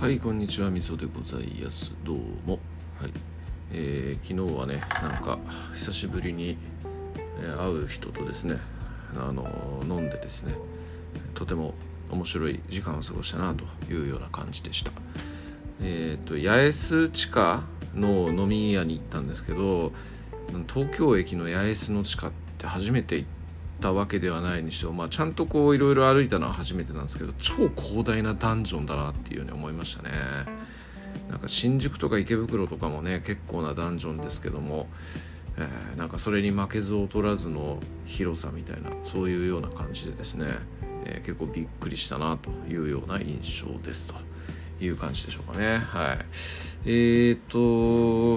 はい、こんにちは、みそでございます。どうも。はい。昨日はね、なんか久しぶりに、会う人とですね、飲んでですね、とても面白い時間を過ごしたなというような感じでした。八重洲地下の飲み屋に行ったんですけど、東京駅の八重洲の地下って初めて行ったわけではないにしても、ちゃんとこういろいろ歩いたのは初めてなんですけど、超広大なダンジョンだなっていうね思いましたね。なんか新宿とか池袋とかもね結構なダンジョンですけども、なんかそれに負けず劣らずの広さみたいな、そういうような感じでですね、結構びっくりしたなというような印象ですという感じでしょうかね。はい。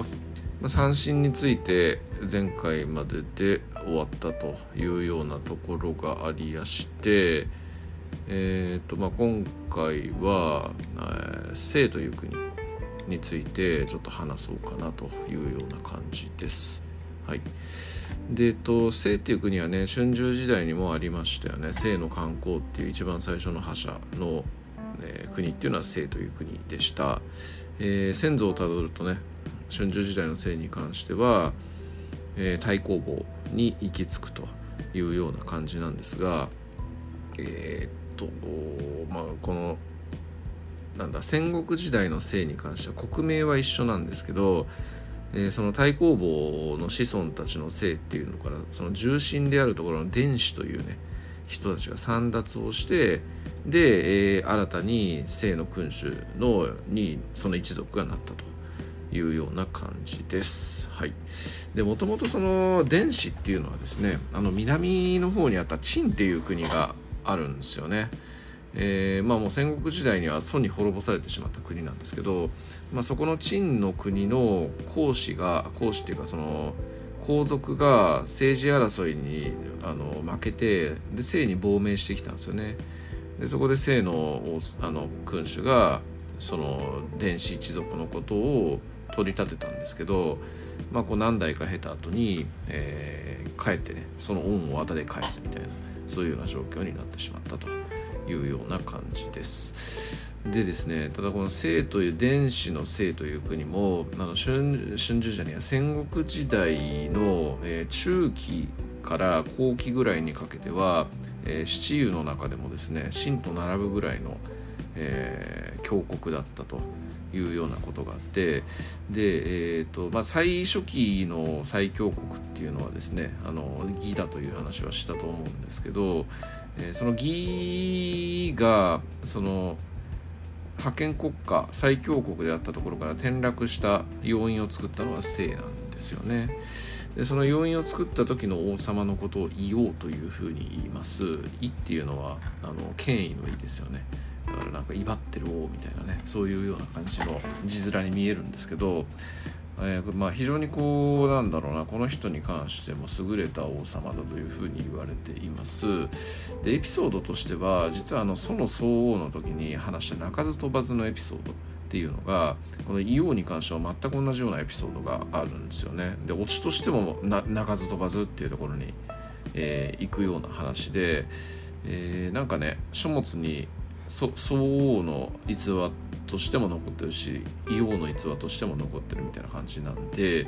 三振について前回までで終わったというようなところがありやして、今回は、生という国についてちょっと話そうかなというような感じです。はい。で、生っていう国はね、春秋時代にもありましたよね。生の観光っていう一番最初の覇者の、国っていうのは生という国でした。先祖をたどるとね、春秋時代の生に関しては、太公望に行き着くというような感じなんですが、この戦国時代の生に関しては国名は一緒なんですけど、その太公望の子孫たちの生っていうのから、その重臣であるところの伝子というね人たちが簒奪をして、で、新たに生の君主にその一族がなったというような感じです。はい。で、もともとその伝子っていうのはですね、南の方にあった陳っていう国があるんですよね。もう戦国時代には宋に滅ぼされてしまった国なんですけど、そこの陳の国の公子っていうかその皇族が政治争いに負けて、で清に亡命してきたんですよね。でそこで清の君主がその伝子一族のことを取り立てたんですけど、こう何代か経た後に、帰ってねその恩をあだで返すみたいな、そういうような状況になってしまったというような感じです。でですね、ただこの清という伝子の清という国も春秋時代には戦国時代の、中期から後期ぐらいにかけては、七雄の中でもですね秦と並ぶぐらいの、強国だったというようなことがあって、で、最初期の最強国っていうのはですね魏だという話はしたと思うんですけど、その魏がその覇権国家最強国であったところから転落した要因を作ったのは清なんですよね。でその要因を作った時の王様のことを夷王というふうに言います。夷っていうのは権威の夷ですよね。だからなんか威張ってる王みたいなね、そういうような感じの字面に見えるんですけど、非常にこうこの人に関しても優れた王様だというふうに言われています。でエピソードとしては実はその相応の時に話した鳴かず飛ばずのエピソードっていうのがこの夷王に関しては全く同じようなエピソードがあるんですよね。でオチとしても鳴かず飛ばずっていうところに、行くような話で、なんかね書物に相応の逸話としても残ってるし夷王の逸話としても残ってるみたいな感じなんで、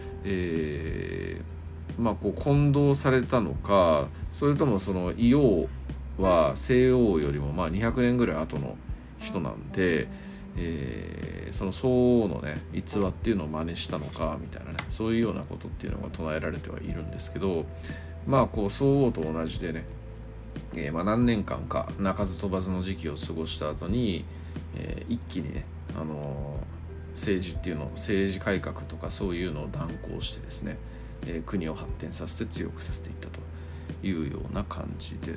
こう混同されたのか、それともその夷王は西王よりも200年ぐらい後の人なんで、その相応のね逸話っていうのを真似したのかみたいなね、そういうようなことっていうのが唱えられてはいるんですけど、こう相応と同じでね、何年間か鳴かず飛ばずの時期を過ごした後に、一気にね、政治改革とかそういうのを断行してですね、国を発展させて強くさせていったというような感じです。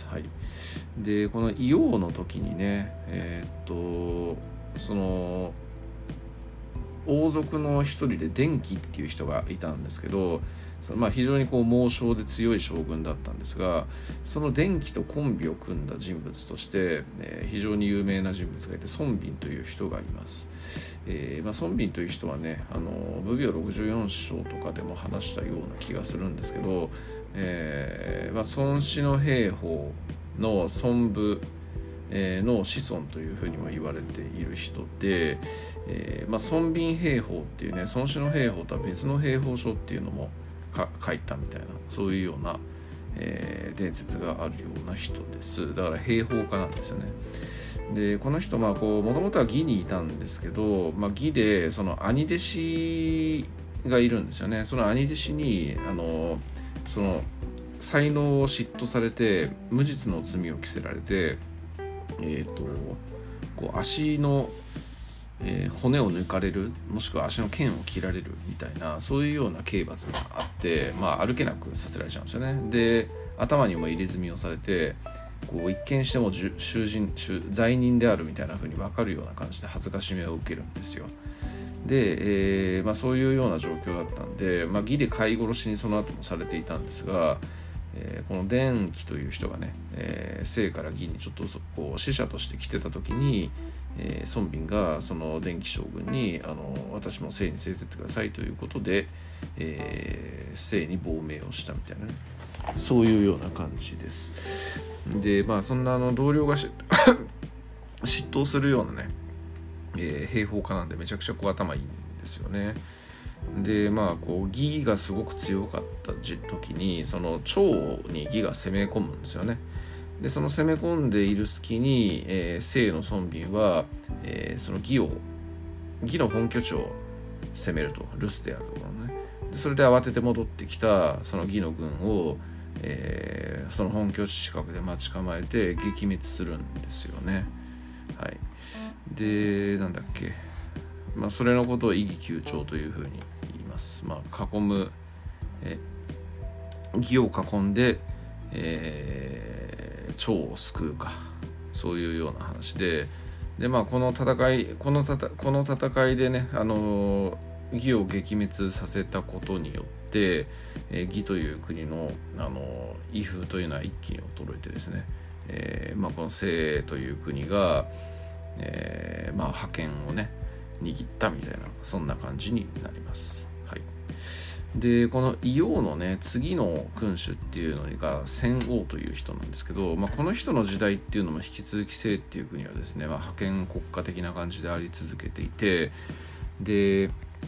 はい。でこの夷王の時にね、その王族の一人で伝喜っていう人がいたんですけど、非常にこう猛将で強い将軍だったんですが、その伝喜とコンビを組んだ人物として、非常に有名な人物がいて孫膑という人がいます。孫膑という人はね武業64章とかでも話したような気がするんですけど、孫子の兵法の孫武、 の子孫というふうにも言われている人で、孫臏兵法っていうね、孫子の兵法とは別の兵法書っていうのも書いたみたいな、そういうような、伝説があるような人です。だから兵法家なんですよね。でこの人もともとは義にいたんですけど、義でその兄弟子がいるんですよね。その兄弟子にその才能を嫉妬されて無実の罪を着せられて、足の、骨を抜かれる、もしくは足の腱を切られるみたいな、そういうような刑罰があって、歩けなくさせられちゃうんですよね。で頭にも入れ墨をされて、一見しても罪人であるみたいな風に分かるような感じで恥ずかしめを受けるんですよ。で、そういうような状況だったんで、義で飼い殺しにその後もされていたんですが、この伝記という人がね、生から義にちょっと使者として来てた時に、孫臏がその伝記将軍に私も生に連れてってくださいということで、生に亡命をしたみたいなね、そういうような感じです。でそんな同僚が嫉妬するようなね、兵法家なんでめちゃくちゃ頭いいんですよね。で義がすごく強かった時にその趙に義が攻め込むんですよね。でその攻め込んでいる隙に、生の孫臏は、その義の本拠地を攻めると、留守であるところね。でそれで慌てて戻ってきたその義の軍を、その本拠地近くで待ち構えて撃滅するんですよね。はい。でなんだっけ、それのことを夷夷急調というふうに言います。囲む、義を囲んで、趙を救うか、そういうような話で、この戦いでね、義を撃滅させたことによって、義という国の威風というのは一気に衰えてですね、この生という国が、覇権をね握ったみたいな、そんな感じになります。はい。でこの伊王のね次の君主っていうのが宣王という人なんですけど、この人の時代っていうのも引き続き生っていう国はですね、覇権国家的な感じであり続けていて、で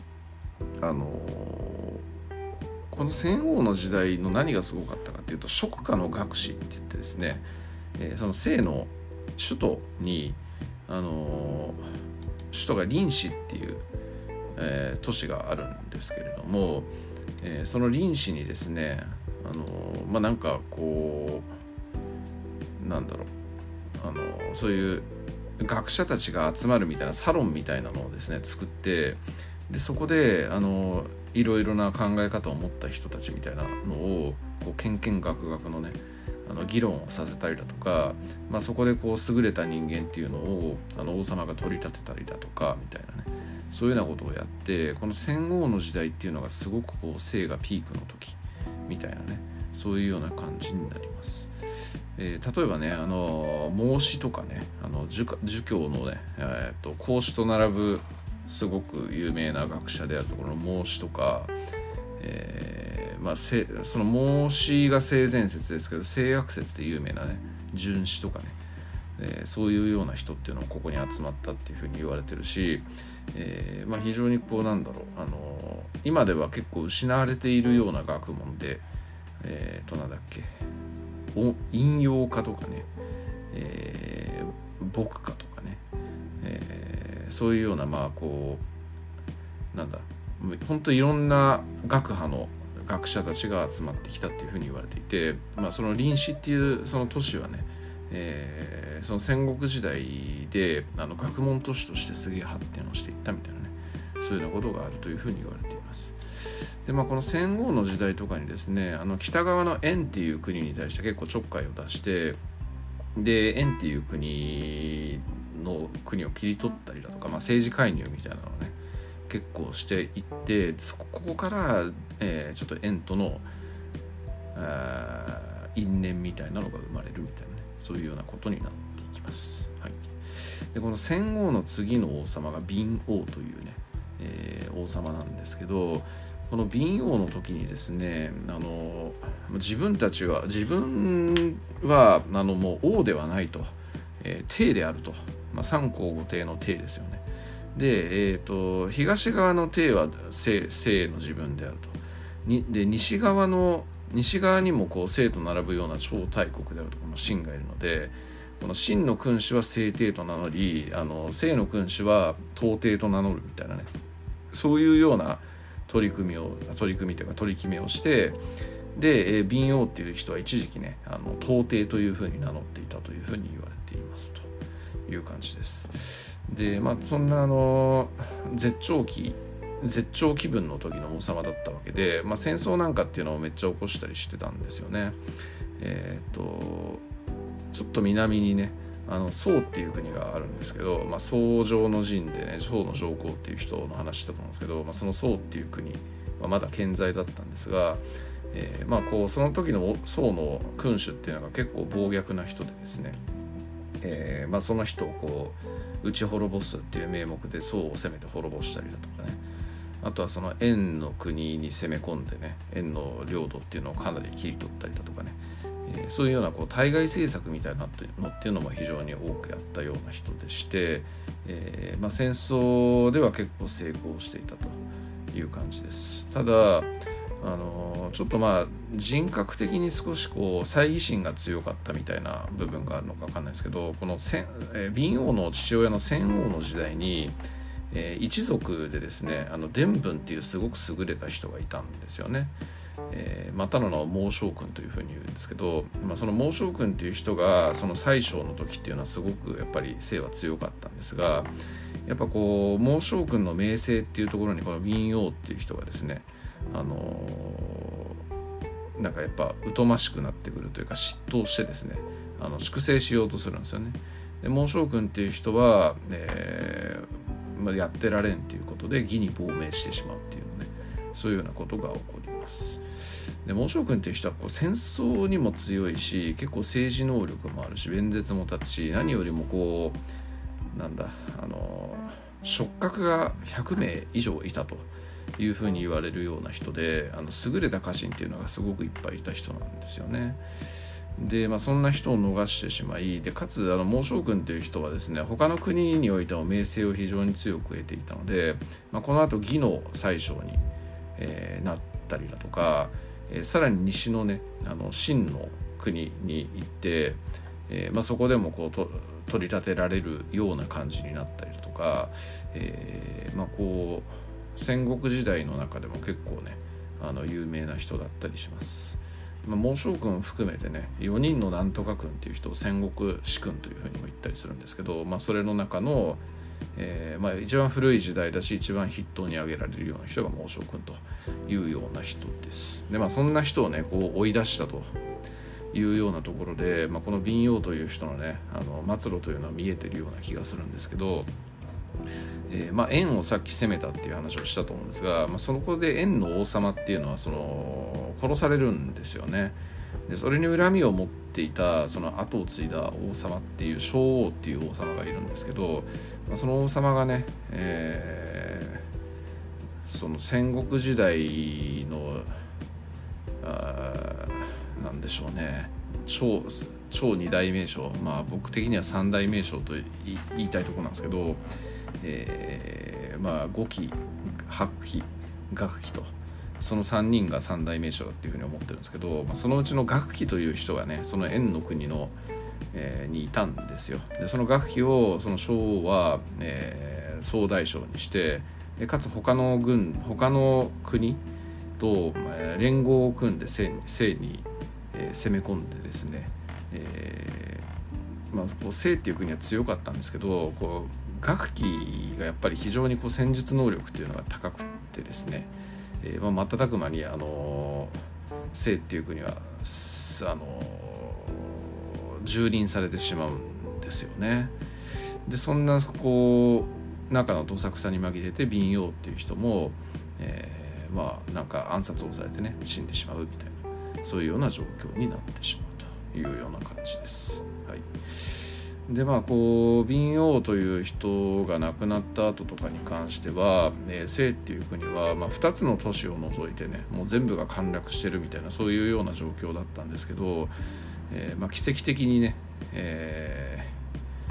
この宣王の時代の何がすごかったかっていうと、蜀下の学士って言ってですね、その生の首都に首都が臨死っていう、都市があるんですけれども、その臨死にですね、そういう学者たちが集まるみたいなサロンみたいなのをですね作って、でそこでいろいろな考え方を持った人たちみたいなのをけんけんがくがくのね議論をさせたりだとか、そこで優れた人間っていうのを王様が取り立てたりだとかみたいなね、そういうようなことをやって、この宣王の時代っていうのがすごく生がピークの時みたいなね、そういうような感じになります。例えばね孟子とかね儒教のね、孔子と並ぶすごく有名な学者であるところの孟子とか、その孟子が性善説ですけど、性悪説で有名なね荀子とかね、そういうような人っていうのもここに集まったっていうふうに言われてるし、非常に今では結構失われているような学問で、なんだっけ、陰陽家とかね、牧歌とかね、そういうような本当いろんな学派の学者たちが集まってきたっていうふうに言われていて、その臨死っていうその都市はね、その戦国時代で学問都市としてすげえ発展をしていったみたいなね、そういうようなことがあるというふうに言われています。でこの戦後の時代とかにですね、北側の燕っていう国に対して結構ちょっかいを出して、で燕っていう国を切り取ったりだとか、政治介入みたいなのをね結構していって、ここから、ちょっと燕との因縁みたいなのが生まれるみたいなね、そういうようなことになっていきます。はい。でこの宣王の次の王様が敏王というね、王様なんですけど、この敏王の時にですね、自分はもう王ではないと、 帝であると、三皇五帝の帝ですよね。で、東側の帝は姓の自分であると。で西側にもこう姓と並ぶような超大国であるとこの秦がいるので、この秦の君主は姓帝と名乗り、姓の君主は東帝と名乗るみたいなね、そういうような取り決めをして、で敏王っていう人は一時期ね東帝というふうに名乗っていたというふうに言われていますという感じです。でそんな絶頂気分の時の王様だったわけで、戦争なんかっていうのをめっちゃ起こしたりしてたんですよね。ちょっと南にね宋っていう国があるんですけど、宋上の陣でね宋の上皇っていう人の話だと思うんですけど、その宋っていう国はまだ健在だったんですが、こうその時の宋の君主っていうのが結構暴虐な人でですね、その人をこう打ち滅ぼすっていう名目で宋を攻めて滅ぼしたりだとかね、あとはその燕の国に攻め込んでね燕の領土っていうのをかなり切り取ったりだとかね、そういうようなこう対外政策みたいなのっていうのも非常に多くやったような人でして、戦争では結構成功していたという感じです。ただちょっと人格的に少しこう猜疑心が強かったみたいな部分があるのか分かんないですけど、この敏王の父親の宣王の時代に、一族でですね伝文っていうすごく優れた人がいたんですよね。またの名を孟昭君というふうに言うんですけど、その孟昭君っていう人がその宰相の時っていうのはすごくやっぱり姓は強かったんですが、やっぱこう孟昭君の名声っていうところにこの敏王っていう人がですねなんかやっぱ疎ましくなってくるというか嫉妬してですね粛清しようとするんですよね。で孟昭君っていう人は、やってられんっていうことで義に亡命してしまうっていうね、そういうようなことが起こります。で孟昭君っていう人はこう戦争にも強いし結構政治能力もあるし弁舌も立つし、何よりもこう触覚が100名以上いたというふうに言われるような人で優れた家臣っていうのがすごくいっぱいいた人なんですよね。で、そんな人を逃してしまい、でかつ孟昭君という人はですね他の国においても名声を非常に強く得ていたので、この後魏の宰相に、なったりだとか、さらに西のね秦の国に行って、そこでもこう取り立てられるような感じになったりだとか、こう戦国時代の中でも結構ね有名な人だったりします。孟昭君を含めてね4人のなんとか君っていう人を戦国史君というふうにも言ったりするんですけど、それの中の、一番古い時代だし一番筆頭に挙げられるような人が孟昭君というような人です。で、そんな人をねこう追い出したというようなところで、この敏王という人のね末路というのは見えてるような気がするんですけど、燕をさっき攻めたっていう話をしたと思うんですが、そこで燕の王様っていうのは殺されるんですよね。でそれに恨みを持っていたその後を継いだ王様っていう昭王っていう王様がいるんですけど、その王様がね、その戦国時代のなんでしょうね超二大名将、僕的には三大名将と言いたいところなんですけど、五期八期学期とその3人が三大名将だっていうふうに思ってるんですけど、そのうちの学期という人がねその燕の国の、にいたんですよ。でその学期をその昭王は、総大将にして、でかつ他の国と、連合を組んで西に、攻め込んでですね、西っていう国は強かったんですけど、こう学期がやっぱり非常にこう戦術能力っていうのが高くてですね、瞬く間に西っていう国は蹂躙されてしまうんですよね。でそんなこう中のどさくさに紛れて敏王っていう人も、なんか暗殺をされてね死んでしまうみたいな、そういうような状況になってしまうというような感じです。はい。でこう敏王という人が亡くなった後とかに関しては、西っていう国は、2つの都市を除いてねもう全部が陥落してるみたいなそういうような状況だったんですけど、奇跡的にね、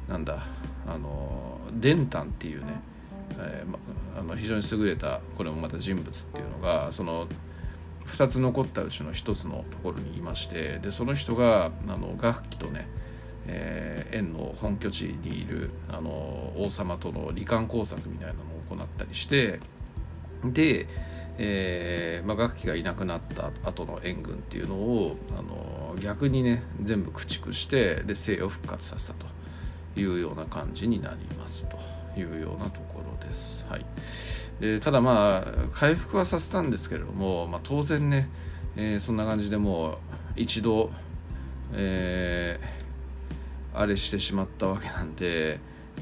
伝丹っていうね、非常に優れたこれもまた人物っていうのがその2つ残ったうちの1つのところにいまして、でその人が楽器とね、円の本拠地にいる王様との離間工作みたいなのを行ったりして、で、楽器がいなくなった後の円軍っていうのを逆にね全部駆逐してで姓を復活させたというような感じになりますというようなところです。はい。ただ回復はさせたんですけれども、当然ね、そんな感じでもう一度、あれしてしまったわけなんで、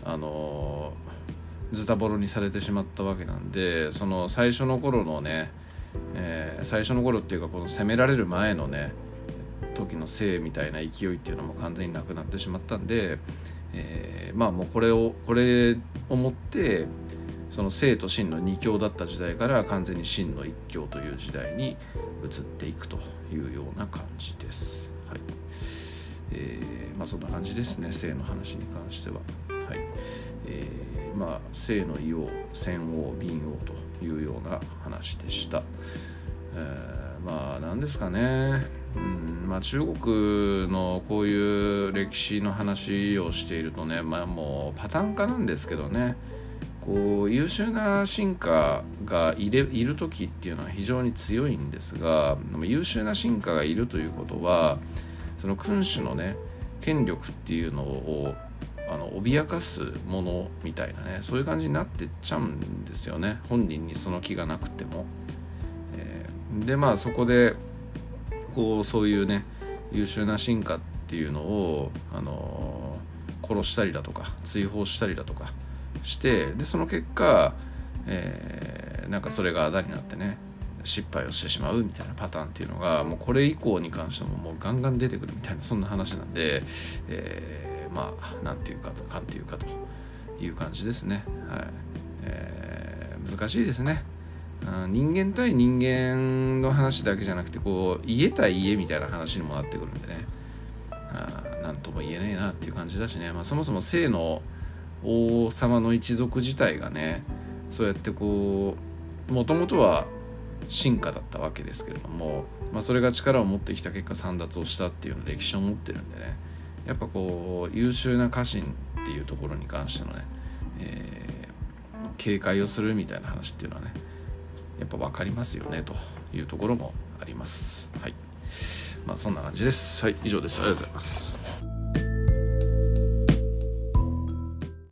ズタボロにされてしまったわけなんで、その最初の頃のね、最初の頃っていうかこの攻められる前のね時の勢みたいな勢いっていうのも完全になくなってしまったんで、もうこれをもってその生と真の二強だった時代から完全に真の一強という時代に移っていくというような感じです。はい。そんな感じですね、生の話に関しては。はい。生の異王、戦王、敏王というような話でした。何ですかね、中国のこういう歴史の話をしているとね、もうパターン化なんですけどね、こう優秀な臣下がいる時っていうのは非常に強いんですが、優秀な臣下がいるということはその君主のね権力っていうのを脅かすものみたいなね、そういう感じになってっちゃうんですよね、本人にその気がなくても。でそこでそういうね優秀な臣下っていうのを殺したりだとか追放したりだとかして、でその結果、それがあだになってね失敗をしてしまうみたいなパターンっていうのがもうこれ以降に関してももうガンガン出てくるみたいな、そんな話なんで、なんていうかとかんていうかという感じですね。はい。難しいですね。人間対人間の話だけじゃなくて家対家みたいな話にもなってくるんでね、なんとも言えねえなっていう感じだしね、そもそも清の王様の一族自体がねそうやってもともとは臣下だったわけですけれども、それが力を持ってきた結果簒奪をしたっていうの歴史を持ってるんでね、やっぱ優秀な家臣っていうところに関してのね、警戒をするみたいな話っていうのはねやっぱ分かりますよねというところもあります。はい。そんな感じです。はい、以上です。ありがとうございます。